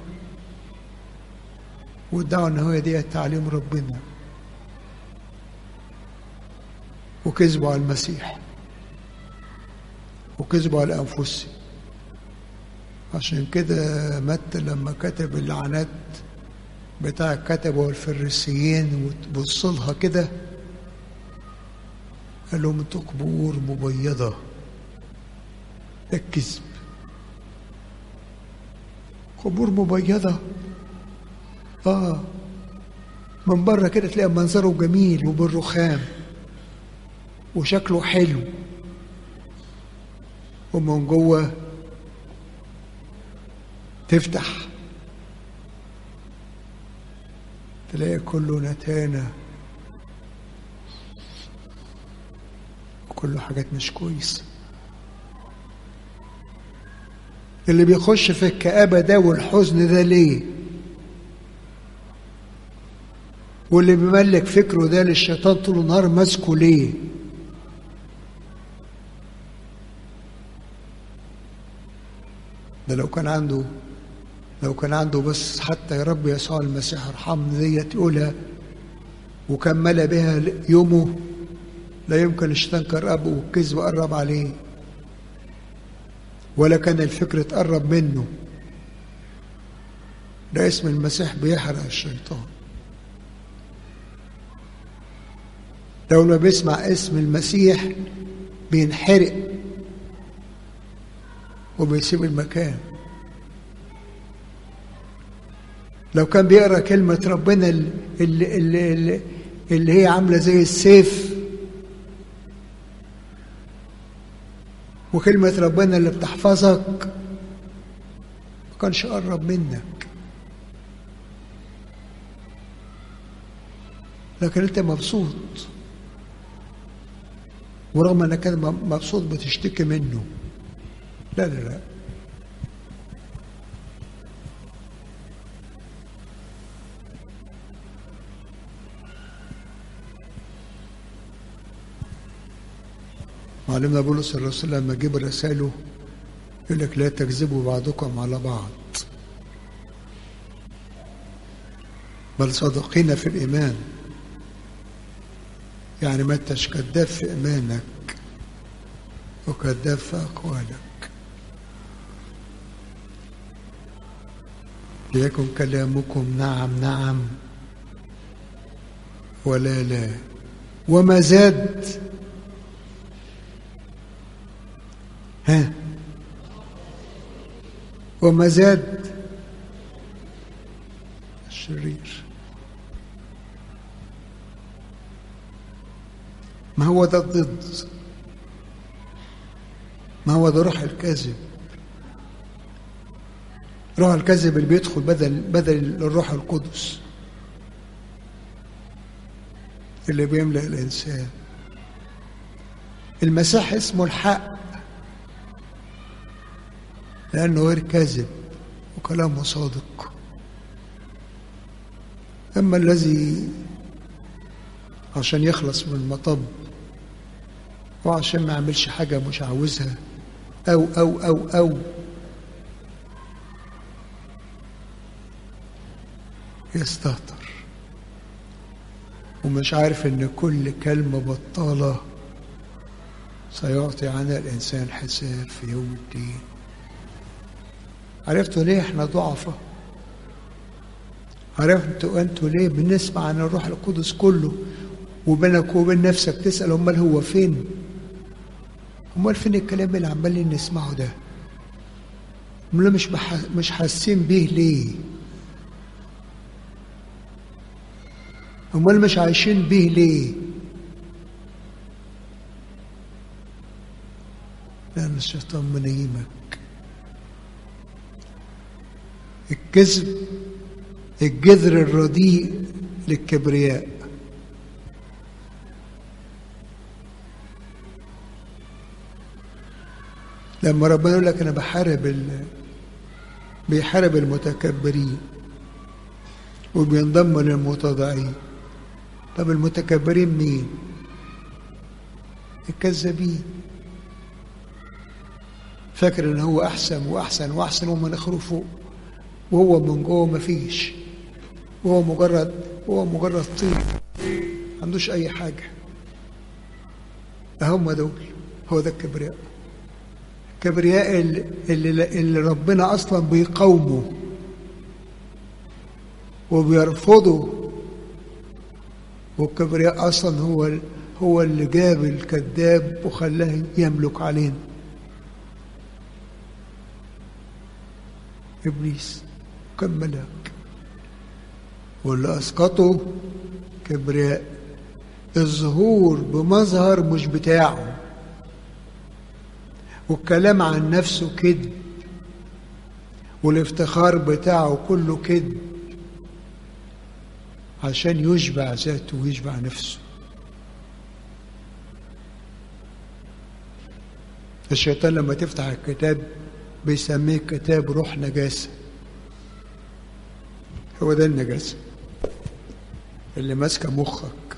وادعوا ان هو دي تعليم ربنا، وكذبوا على المسيح وكذبوا على انفسهم. عشان كده متى لما كتب اللعنات بتاع الكتبة والفريسيين وتبص لها كده قال لهم انتوا قبور مبيضة. ده الكذب، قبور مبيضة. اه من بره كده تلاقي منظره جميل وبالرخام وشكله حلو، ومن جوه تفتح تلاقي كله نتانة وكله حاجات مش كويسة. اللي بيخش في الكآبة ده والحزن ده ليه؟ واللي بيملك فكره ده للشيطان طول النهار ماسكه ليه؟ ده لو كان عنده لو كان عنده بس حتى يا رب يسوع المسيح ارحمني ديت يقولها وكمل بها يومه، لا يمكن الشيطان قرب والكذب قرب عليه، ولا كان الفكر تقرب منه. ده اسم المسيح بيحرق الشيطان. لو ما بيسمع اسم المسيح بينحرق وبيسيب المكان. لو كان بيقرأ كلمة ربنا اللي, اللي, اللي, اللي هي عاملة زي السيف، وكلمة ربنا اللي بتحفظك، ما كانش قرب منك. لكن انت مبسوط، ورغم انك كان مبسوط بتشتكي منه. لا لا لا، معلمنا بولس الرسول لما جيب رساله يقول لك لا تكذبوا بعضكم على بعض، بل صادقين في الإيمان. يعني ما انتش كذاب في إيمانك وكذاب في أقوالك. ليكن كلامكم نعم نعم ولا لا. وما زاد ها وما زاد الشرير. ما هو ده الضد، ما هو ده روح الكذب. روح الكذب اللي بيدخل بدل بدل الروح القدس اللي بيملأ الإنسان. المسيح اسمه الحق لأنه غير كاذب وكلامه صادق. أما الذي عشان يخلص من المطب وعشان ما يعملش حاجة مش عاوزها أو أو أو أو يستهتر ومش عارف إن كل كلمة بطالة سيعطي عنها الإنسان حساب في يوم الدين. عرفتوا ليه احنا ضعفة؟ عرفتوا انتوا ليه بنسمع عن الروح القدس كله وبينك وبين نفسك تسأل امال هو فين؟ امال فين الكلام اللي عمالين نسمعه ده؟ امال مش بح... مش حاسين بيه ليه؟ امال مش عايشين بيه ليه؟ لأن الشيطان منيمك. الكذب الجذر الرديء للكبرياء. لما ربنا يقول لك أنا بحارب ال... بيحارب المتكبرين وبينضم للمتضعين. طب المتكبرين مين؟ الكذابين. فاكر ان هو احسن واحسن واحسن ومناخيره فوق وهو من جوه مفيش، وهو مجرد وهو مجرد طين ما عندوش اي حاجه. هم دول، هو ده الكبرياء. الكبرياء اللي, اللي, اللي ربنا اصلا بيقاومه وبيرفضه. والكبرياء اصلا هو هو اللي جاب الكذاب وخلاه يملك علينا. إبليس كان ملاك واللي أسقطه كبرياء. الظهور بمظهر مش بتاعه والكلام عن نفسه كذب والافتخار بتاعه كله كذب عشان يشبع ذاته ويشبع نفسه. الشيطان لما تفتح الكتاب بيسميه كتاب روح نجاسة. هو ده النجاسة اللي ماسكة مخك،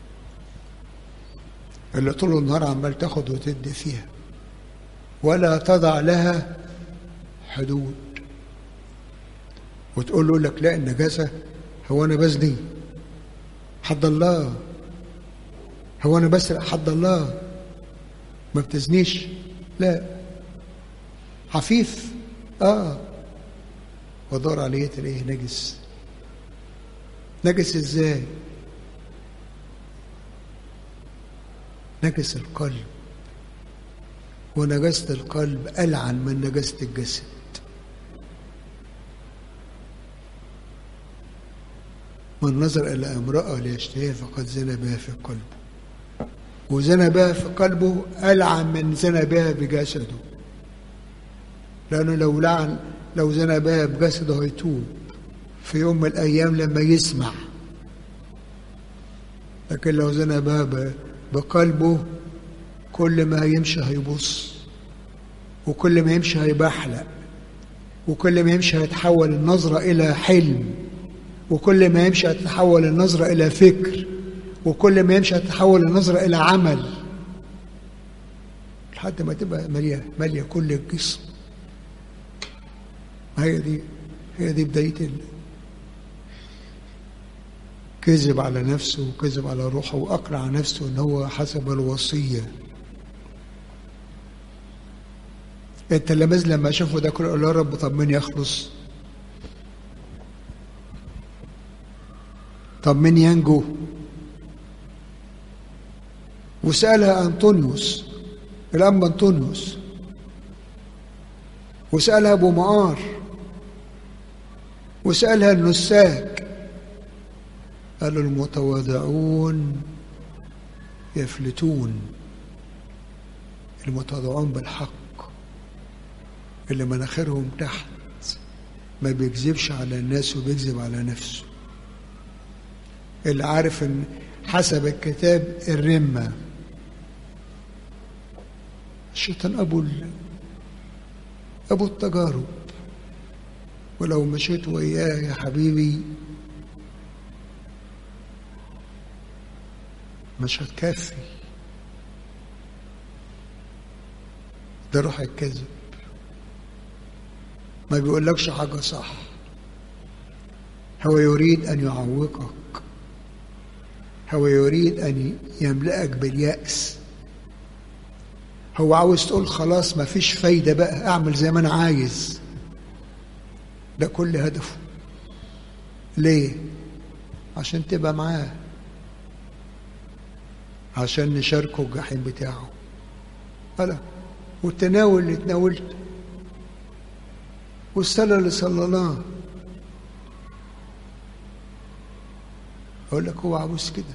اللي طول النهار عمال تاخد وتدي فيها ولا تضع لها حدود. وتقول له لك لا النجاسة، هو أنا بزني؟ حد الله. هو أنا بسرق؟ حد الله. ما بتزنيش؟ لا. عفيف؟ آه. ودور عليه تلاقيه نجس. نجس ازاي؟ نجس القلب، ونجاسة القلب ألعن من نجاسة الجسد. من نظر إلى امرأة ليشتهيها فقد زنى بها في قلبه، وزنى بها في قلبه ألعن من زنى بها بجسده. لأنه لو لعن لو زنى بها بجسده هيتوب في يوم من الأيام لما يسمع لكن لو زنى بها بقلبه كل ما يمشي هيبص، وكل ما يمشي هيبحلق، وكل ما يمشي هيتحول النظرة إلى حلم، وكل ما يمشي هتتحول النظرة إلى فكر، وكل ما يمشي هتتحول النظرة إلى عمل، لحد ما تبقى مالية مالية كل الجسم. هي دي هي دي بداية كذب على نفسه وكذب على روحه وأقنع نفسه إن هو حسب الوصية. التلاميذ لما شافوا ده كله قالوا يا رب طب مين يخلص؟ طب مين ينجو؟ وسألها أنطونيوس الأنبا أنطونيوس، وسألها أبو مقار، وسألها النساك، قالوا المتواضعون يفلتون. المتواضعون بالحق اللي مناخيرهم تحت، ما بيكذبش على الناس وبيكذب على نفسه، اللي عارف ان حسب الكتاب الرمة الشيطان ابو ابو التجارب، ولو مشيت وياه يا حبيبي مش هتكفي. ده روح الكذب، ما بيقولكش حاجة صح، هو يريد أن يعوقك، هو يريد أن يملأك باليأس، هو عاوز تقول خلاص ما فيش فايدة بقى، أعمل زي ما أنا عايز. ده كل هدفه. ليه؟ عشان تبقى معاه، عشان نشاركه الجحيم بتاعه. ألا والتناول اللي تناولته والصلاة اللي صليناه، أقول لك هو عاوز كده،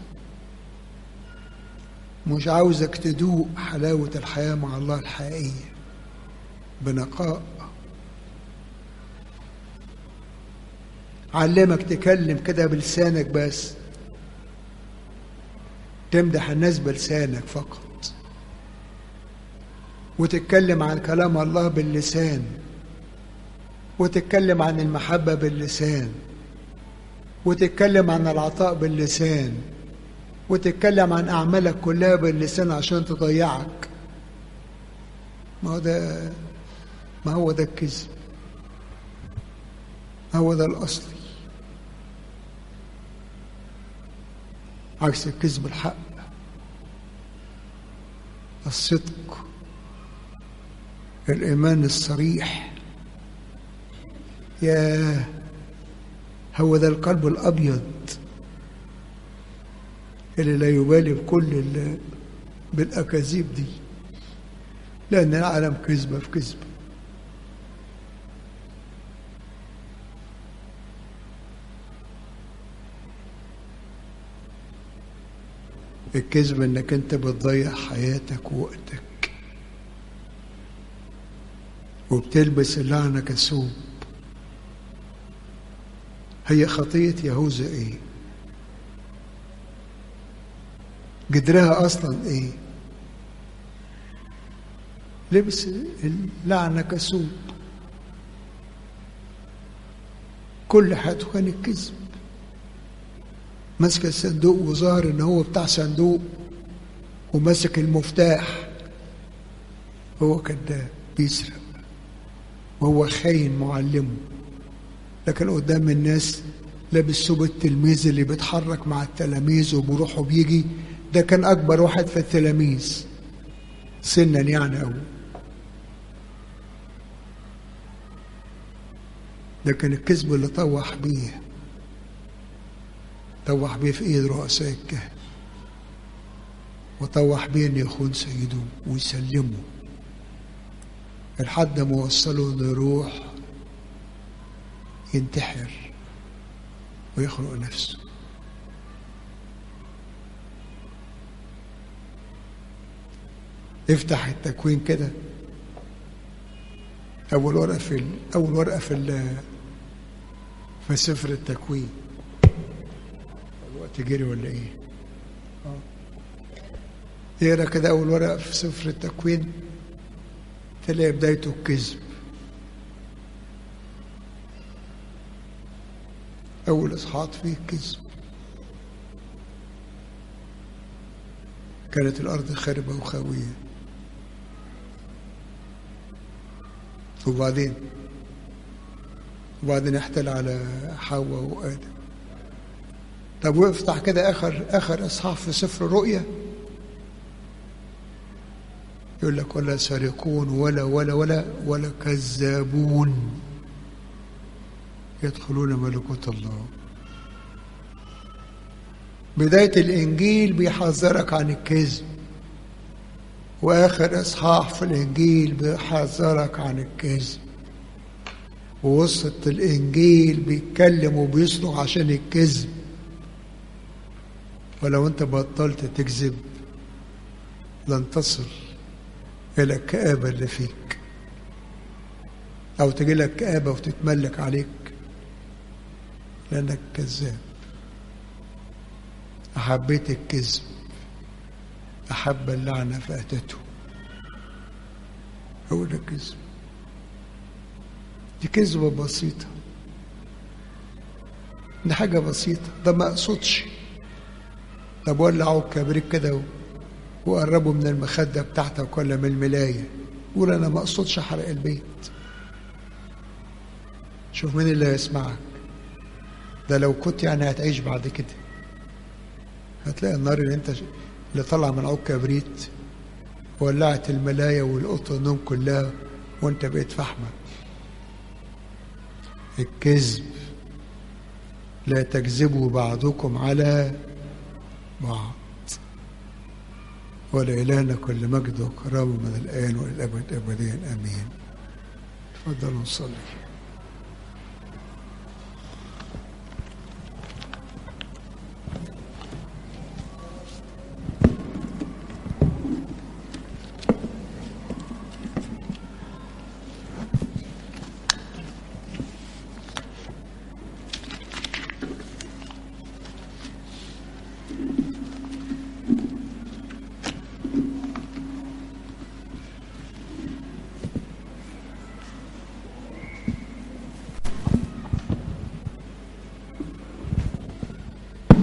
مش عاوزك تدوق حلاوة الحياة مع الله الحقيقية بنقاء. علمك تكلم كده بلسانك بس، تمدح الناس بلسانك فقط، وتتكلم عن كلام الله باللسان، وتتكلم عن المحبة باللسان، وتتكلم عن العطاء باللسان، وتتكلم عن أعمالك كلها باللسان عشان تضيعك. ما هو ده ما هو ده الكذب، هو ده الأصلي. عكس الكذب الحق، الصدق، الإيمان الصريح. يا هو ده القلب الأبيض اللي لا يبالي بكل بالأكاذيب دي، لأن العالم كذبة في كذبة. الكذب انك انت بتضيع حياتك ووقتك وبتلبس اللعنة كثوب. هي خطية يهوذا ايه؟ جدرها اصلا ايه؟ لبس اللعنة كثوب، كل حياته كان الكذب. ماسك الصندوق وظاهر ان هو بتاع صندوق، وماسك المفتاح، هو كذاب بيسرق، وهو خاين معلمه، لكن قدام الناس لابس ثوب التلميذ اللي بيتحرك مع التلاميذ وبيروح وبيجي. ده كان اكبر واحد في التلاميذ سنا يعني قوي، ده كان الكذب اللي طوح بيه طوح بيه في ايد رؤساء الكهنة، وطوح بيه ان يخون سيده ويسلمه لحد ما وصله انه يروح ينتحر ويخلق نفسه. افتح التكوين كده، اول ورقه في اول ورقه في في سفر التكوين. الوقت جري ولا ايه؟ يقرا كده أول ورقة في سفر التكوين تلاقي بدايته الكذب. أول إصحاح فيه الكذب. كانت الأرض خاربة وخاوية. وبعدين وبعدين احتل على حواء وآدم. طب وافتح كده آخر آخر إصحاح في سفر الرؤيا، يقول لك ولا سارقون ولا ولا ولا ولا كذابون يدخلون ملكوت الله. بداية الإنجيل بيحذرك عن الكذب، وآخر إصحاح في الإنجيل بيحذرك عن الكذب، ووسط الإنجيل بيتكلم وبيصرخ عشان الكذب. ولو أنت بطلت تكذب لن تصل إلى الكآبة اللي فيك، أو تجي لك كآبة وتتملك عليك لأنك كذاب. أحبيت الكذب، أحب اللعنة فأتته. هو ده الكذب. دي كذبة بسيطة، دي حاجة بسيطة، ده ما أقصدش. طب ولعوا الكبريت كده وقربوا من المخدة بتاعتك ولا من الملاية، قول أنا ما أقصدش أحرق البيت. شوف مين اللي هيسمعك. ده لو كنت يعني هتعيش بعد كده هتلاقي النار اللي انت اللي طلع من عود كبريت ولعت الملاية والقطة النوم كلها وانت بقيت فحمة. الكذب لا تكذبوا بعضكم على بعض. ولإلهنا كل مجد وكرامة من الآن والأبد أبديا آمين. تفضلوا نصلي.